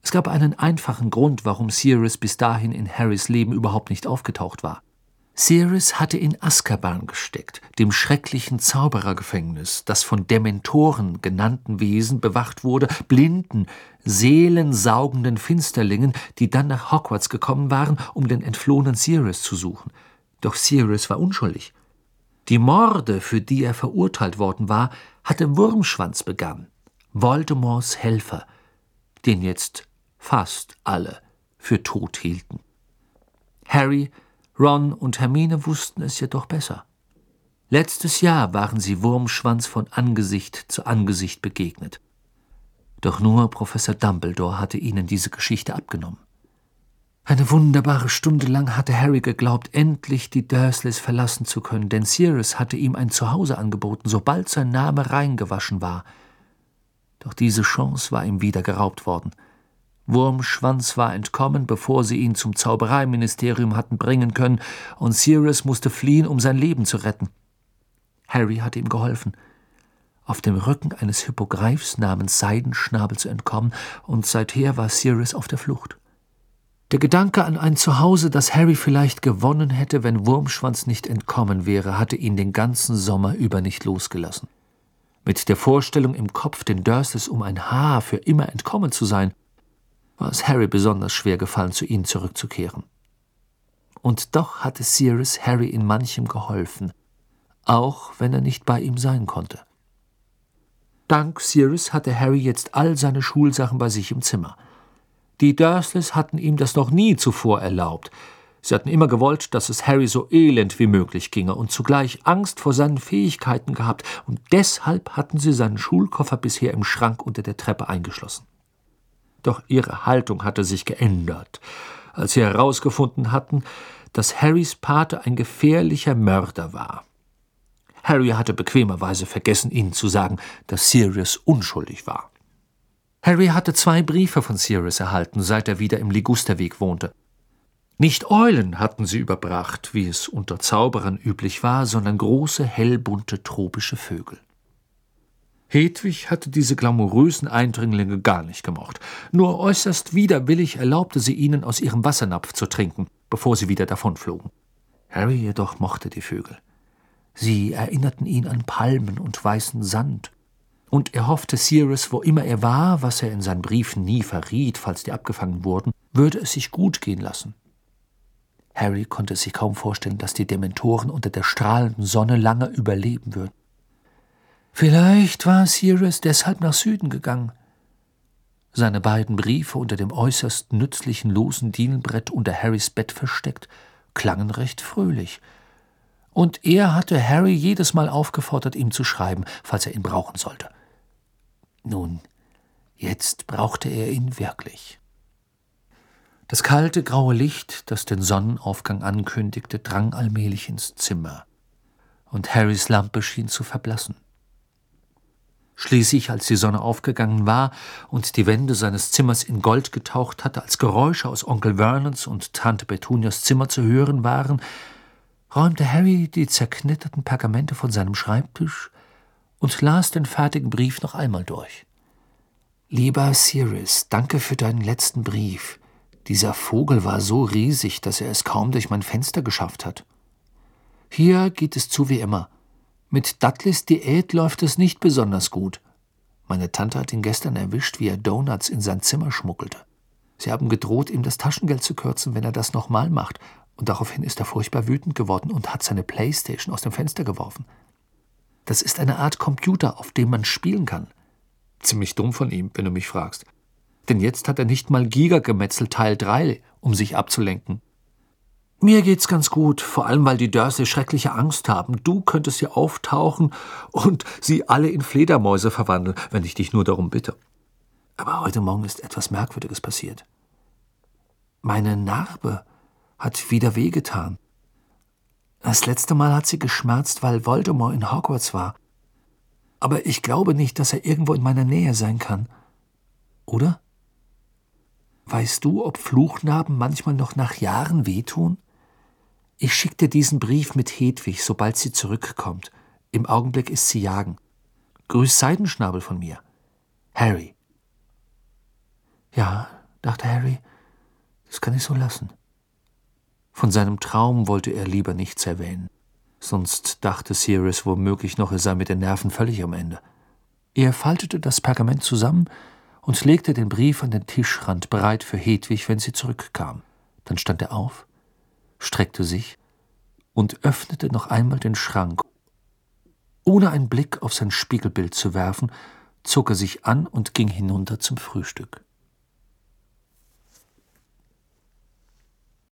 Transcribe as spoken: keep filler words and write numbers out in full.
Es gab einen einfachen Grund, warum Sirius bis dahin in Harrys Leben überhaupt nicht aufgetaucht war. Sirius hatte in Azkaban gesteckt, dem schrecklichen Zauberergefängnis, das von Dementoren genannten Wesen bewacht wurde, blinden, seelensaugenden Finsterlingen, die dann nach Hogwarts gekommen waren, um den entflohenen Sirius zu suchen. Doch Sirius war unschuldig. Die Morde, für die er verurteilt worden war, hatte Wurmschwanz begangen, Voldemorts Helfer, den jetzt fast alle für tot hielten. Harry, Ron und Hermine wussten es jedoch besser. Letztes Jahr waren sie Wurmschwanz von Angesicht zu Angesicht begegnet. Doch nur Professor Dumbledore hatte ihnen diese Geschichte abgenommen. Eine wunderbare Stunde lang hatte Harry geglaubt, endlich die Dursleys verlassen zu können, denn Sirius hatte ihm ein Zuhause angeboten, sobald sein Name reingewaschen war. Doch diese Chance war ihm wieder geraubt worden. Wurmschwanz war entkommen, bevor sie ihn zum Zaubereiministerium hatten bringen können, und Sirius musste fliehen, um sein Leben zu retten. Harry hatte ihm geholfen, auf dem Rücken eines Hippogreifs namens Seidenschnabel zu entkommen, und seither war Sirius auf der Flucht. Der Gedanke an ein Zuhause, das Harry vielleicht gewonnen hätte, wenn Wurmschwanz nicht entkommen wäre, hatte ihn den ganzen Sommer über nicht losgelassen. Mit der Vorstellung im Kopf, den Dursleys um ein Haar für immer entkommen zu sein, war es Harry besonders schwer gefallen, zu ihnen zurückzukehren. Und doch hatte Sirius Harry in manchem geholfen, auch wenn er nicht bei ihm sein konnte. Dank Sirius hatte Harry jetzt all seine Schulsachen bei sich im Zimmer. Die Dursleys hatten ihm das noch nie zuvor erlaubt. Sie hatten immer gewollt, dass es Harry so elend wie möglich ginge und zugleich Angst vor seinen Fähigkeiten gehabt, und deshalb hatten sie seinen Schulkoffer bisher im Schrank unter der Treppe eingeschlossen. Doch ihre Haltung hatte sich geändert, als sie herausgefunden hatten, dass Harrys Pate ein gefährlicher Mörder war. Harry hatte bequemerweise vergessen, ihnen zu sagen, dass Sirius unschuldig war. Harry hatte zwei Briefe von Sirius erhalten, seit er wieder im Ligusterweg wohnte. Nicht Eulen hatten sie überbracht, wie es unter Zauberern üblich war, sondern große, hellbunte, tropische Vögel. Hedwig hatte diese glamourösen Eindringlinge gar nicht gemocht. Nur äußerst widerwillig erlaubte sie ihnen, aus ihrem Wassernapf zu trinken, bevor sie wieder davonflogen. Harry jedoch mochte die Vögel. Sie erinnerten ihn an Palmen und weißen Sand. Und er hoffte, Sirius, wo immer er war, was er in seinen Briefen nie verriet, falls die abgefangen wurden, würde es sich gut gehen lassen. Harry konnte sich kaum vorstellen, dass die Dementoren unter der strahlenden Sonne lange überleben würden. Vielleicht war Sirius deshalb nach Süden gegangen. Seine beiden Briefe unter dem äußerst nützlichen losen Dielenbrett unter Harrys Bett versteckt, klangen recht fröhlich. Und er hatte Harry jedes Mal aufgefordert, ihm zu schreiben, falls er ihn brauchen sollte. Nun, jetzt brauchte er ihn wirklich. Das kalte, graue Licht, das den Sonnenaufgang ankündigte, drang allmählich ins Zimmer, und Harrys Lampe schien zu verblassen. Schließlich, als die Sonne aufgegangen war und die Wände seines Zimmers in Gold getaucht hatte, als Geräusche aus Onkel Vernons und Tante Petunias Zimmer zu hören waren, räumte Harry die zerknitterten Pergamente von seinem Schreibtisch und las den fertigen Brief noch einmal durch. »Lieber Sirius, danke für deinen letzten Brief. Dieser Vogel war so riesig, dass er es kaum durch mein Fenster geschafft hat. Hier geht es zu wie immer. Mit Dudleys Diät läuft es nicht besonders gut. Meine Tante hat ihn gestern erwischt, wie er Donuts in sein Zimmer schmuggelte. Sie haben gedroht, ihm das Taschengeld zu kürzen, wenn er das nochmal macht, und daraufhin ist er furchtbar wütend geworden und hat seine Playstation aus dem Fenster geworfen. Das ist eine Art Computer, auf dem man spielen kann. Ziemlich dumm von ihm, wenn du mich fragst. Denn jetzt hat er nicht mal Gigagemetzel Teil drei, um sich abzulenken. Mir geht's ganz gut, vor allem weil die Dursley schreckliche Angst haben. Du könntest hier auftauchen und sie alle in Fledermäuse verwandeln, wenn ich dich nur darum bitte. Aber heute Morgen ist etwas Merkwürdiges passiert. Meine Narbe hat wieder wehgetan. Das letzte Mal hat sie geschmerzt, weil Voldemort in Hogwarts war. Aber ich glaube nicht, dass er irgendwo in meiner Nähe sein kann. Oder? Weißt du, ob Fluchnarben manchmal noch nach Jahren wehtun? Ich schicke dir diesen Brief mit Hedwig, sobald sie zurückkommt. Im Augenblick ist sie jagen. Grüß Seidenschnabel von mir. Harry. Ja, dachte Harry, das kann ich so lassen. Von seinem Traum wollte er lieber nichts erwähnen. Sonst dachte Sirius womöglich noch, er sei mit den Nerven völlig am Ende. Er faltete das Pergament zusammen und legte den Brief an den Tischrand bereit für Hedwig, wenn sie zurückkam. Dann stand er auf, streckte sich und öffnete noch einmal den Schrank. Ohne einen Blick auf sein Spiegelbild zu werfen, zog er sich an und ging hinunter zum Frühstück.